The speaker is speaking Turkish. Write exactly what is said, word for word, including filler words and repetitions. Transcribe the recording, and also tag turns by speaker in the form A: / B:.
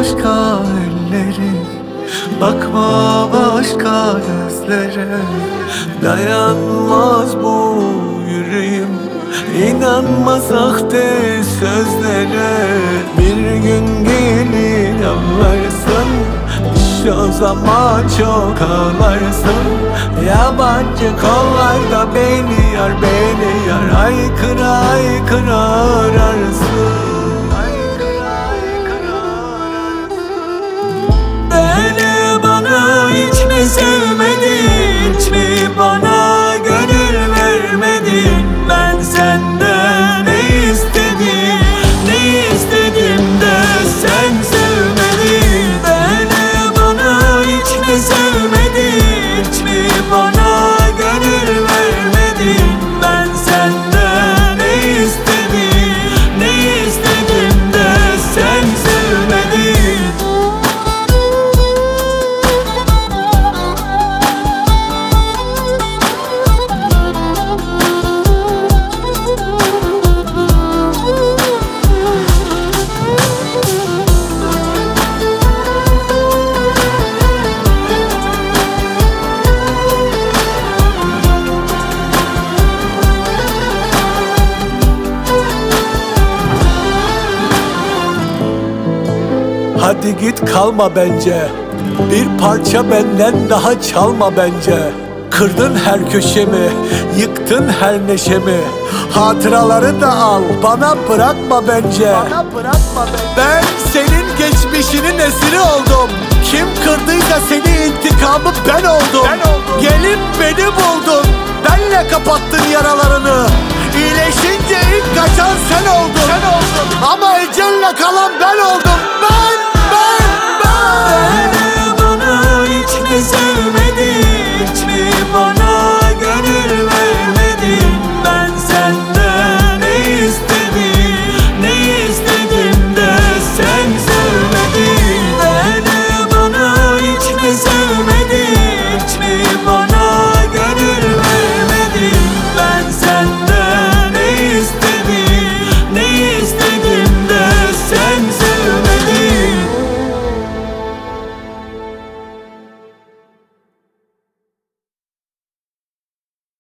A: başka elleri, bakma başka gözlere. Dayanmaz bu yüreğim, İnanma sahte sözlere. Bir gün gelir anlarsın, işte o zaman çok ağlarsın. Yabancı kollarda beni yar, beni yar. Haykıra haykıra ararsın. Beni bana hiç mi sevmedin, hiç mi bana gönül vermedin? Ben senden ne istedim, ne istedim de sen sevmedin. Beni bana hiç mi sevmedin, hiç mi bana gönül vermedin? Ben senden ne istedim, ne istedim de sen sevmedin. Hadi git kalma bence, bir parça benden daha çalma bence. Kırdın her köşemi, yıktın her neşemi. Hatıraları da al, bana bırakma bence. Bana bırakma bence. Ben senin geçmişinin esiri oldum. Kim kırdıysa seni, intikamı ben oldum. Ben oldum. Gelip beni buldun, benle kapattın yaralarını. İyileşince ilk kaçan sen oldun. Sen oldun. Ama ecelle kalan ben oldum.